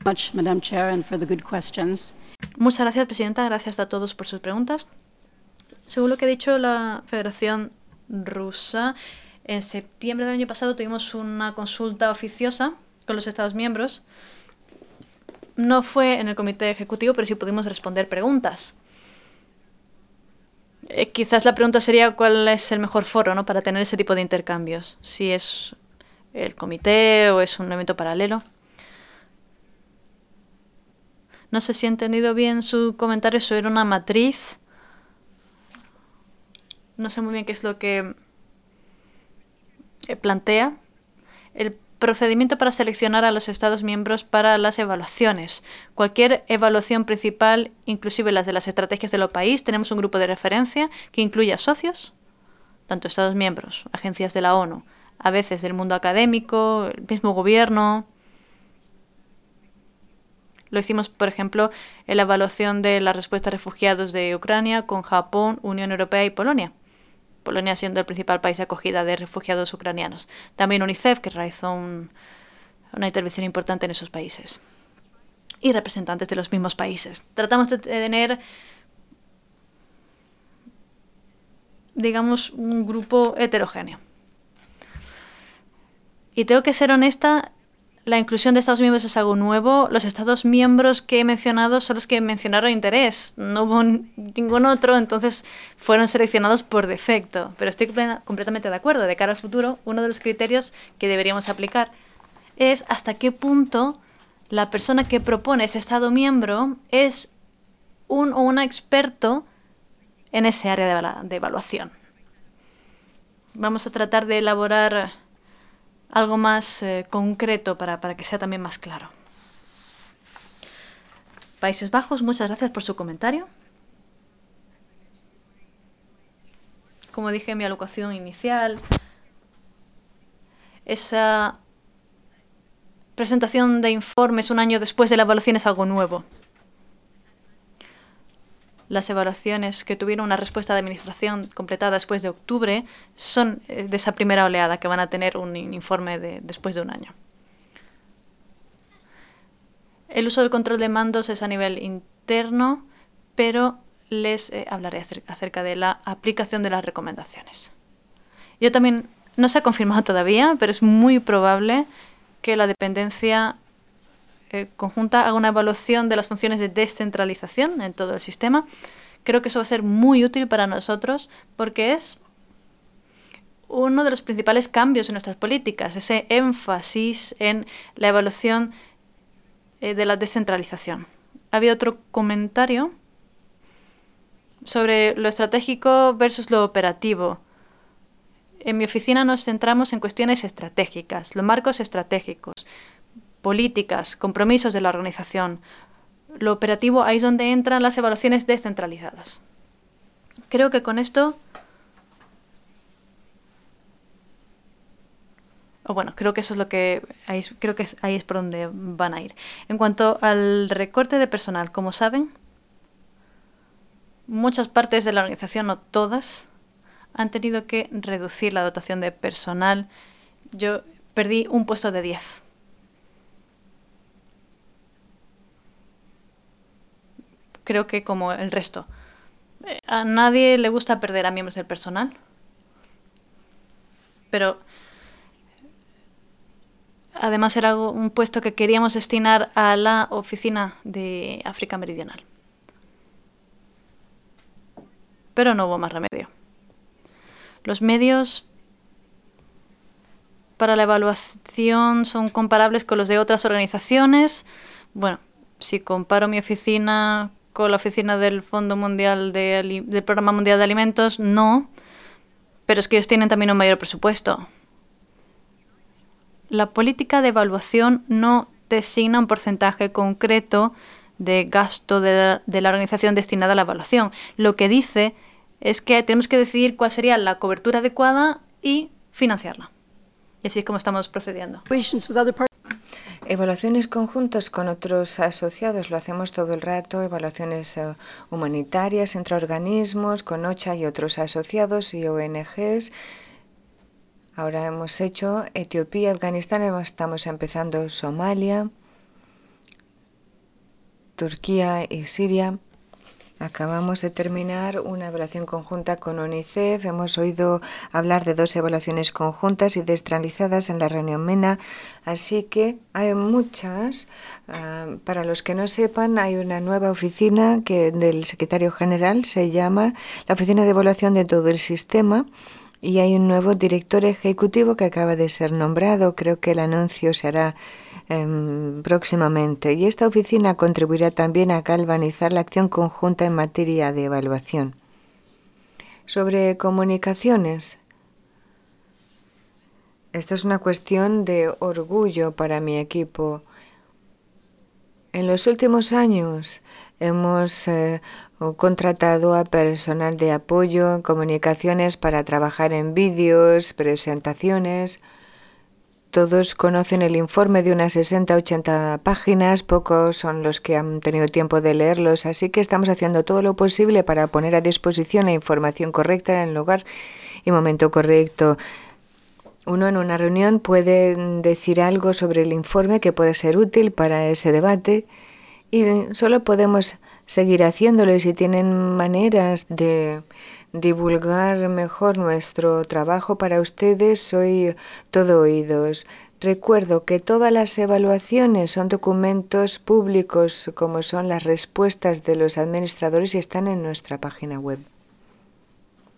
Madam Chair, and for the good questions. Muchas gracias, Presidenta. Gracias a todos por sus preguntas. Según lo que ha dicho la Federación Rusa, en septiembre del año pasado tuvimos una consulta oficiosa con los Estados miembros. No fue en el comité ejecutivo, pero sí pudimos responder preguntas. Quizás la pregunta sería cuál es el mejor foro, ¿no?, para tener ese tipo de intercambios. Si es el comité o es un evento paralelo. No sé si he entendido bien su comentario sobre una matriz. No sé muy bien qué es lo que plantea. El procedimiento para seleccionar a los Estados miembros para las evaluaciones. Cualquier evaluación principal, inclusive las de las estrategias de los países, tenemos un grupo de referencia que incluye a socios, tanto Estados miembros, agencias de la ONU, a veces del mundo académico, el mismo gobierno. Lo hicimos, por ejemplo, en la evaluación de la respuesta a refugiados de Ucrania con Japón, Unión Europea y Polonia. Polonia siendo el principal país de acogida de refugiados ucranianos. También UNICEF, que realizó una intervención importante en esos países. Y representantes de los mismos países. Tratamos de tener, digamos, un grupo heterogéneo. Y tengo que ser honesta, la inclusión de Estados miembros es algo nuevo. Los Estados miembros que he mencionado son los que mencionaron interés. No hubo ningún otro, entonces fueron seleccionados por defecto. Pero estoy completamente de acuerdo. De cara al futuro, uno de los criterios que deberíamos aplicar es hasta qué punto la persona que propone ese Estado miembro es un o una experto en ese área de evaluación. Vamos a tratar de elaborar algo más concreto para que sea también más claro. Países Bajos, muchas gracias por su comentario. Como dije en mi alocución inicial, esa presentación de informes un año después de la evaluación es algo nuevo. Las evaluaciones que tuvieron una respuesta de administración completada después de octubre son de esa primera oleada, que van a tener un informe después de un año. El uso del control de mandos es a nivel interno, pero les hablaré acerca de la aplicación de las recomendaciones. Yo también, no se ha confirmado todavía, pero es muy probable que la dependencia conjunta haga una evaluación de las funciones de descentralización en todo el sistema. Creo que eso va a ser muy útil para nosotros porque es uno de los principales cambios en nuestras políticas, ese énfasis en la evaluación de la descentralización. Había otro comentario sobre lo estratégico versus lo operativo. En mi oficina nos centramos en cuestiones estratégicas, los marcos estratégicos, políticas, compromisos de la organización. Lo operativo, ahí es donde entran las evaluaciones descentralizadas. Creo que con esto... creo que eso es lo que... creo que ahí es por donde van a ir. En cuanto al recorte de personal, como saben, muchas partes de la organización, no todas, han tenido que reducir la dotación de personal. Yo perdí un puesto de 10. Creo que como el resto. A nadie le gusta perder a miembros del personal. Pero además era un puesto que queríamos destinar a la oficina de África Meridional. Pero no hubo más remedio. Los medios para la evaluación son comparables con los de otras organizaciones. Bueno, si comparo mi oficina con la oficina del Fondo Mundial del Programa Mundial de Alimentos, no. Pero es que ellos tienen también un mayor presupuesto. La política de evaluación no designa un porcentaje concreto de gasto de la organización destinada a la evaluación. Lo que dice es que tenemos que decidir cuál sería la cobertura adecuada y financiarla. Y así es como estamos procediendo. Evaluaciones conjuntas con otros asociados, lo hacemos todo el rato, evaluaciones humanitarias entre organismos, con OCHA y otros asociados y ONGs. Ahora hemos hecho Etiopía, Afganistán, estamos empezando Somalia. Turquía y Siria. Acabamos de terminar una evaluación conjunta con UNICEF. Hemos oído hablar de 2 evaluaciones conjuntas y descentralizadas en la reunión MENA. Así que hay muchas. Para los que no sepan, hay una nueva oficina del secretario general, se llama la Oficina de Evaluación de todo el Sistema. Y hay un nuevo director ejecutivo que acaba de ser nombrado. Creo que el anuncio se hará próximamente. Y esta oficina contribuirá también a galvanizar la acción conjunta en materia de evaluación. Sobre comunicaciones. Esta es una cuestión de orgullo para mi equipo. En los últimos años hemos contratado a personal de apoyo en comunicaciones para trabajar en vídeos, presentaciones. Todos conocen el informe de unas 60-80 páginas, pocos son los que han tenido tiempo de leerlos, así que estamos haciendo todo lo posible para poner a disposición la información correcta en el lugar y momento correcto. Uno en una reunión puede decir algo sobre el informe que puede ser útil para ese debate y solo podemos seguir haciéndolo. Y si tienen maneras de divulgar mejor nuestro trabajo para ustedes, soy todo oídos. Recuerdo que todas las evaluaciones son documentos públicos, como son las respuestas de los administradores, y están en nuestra página web.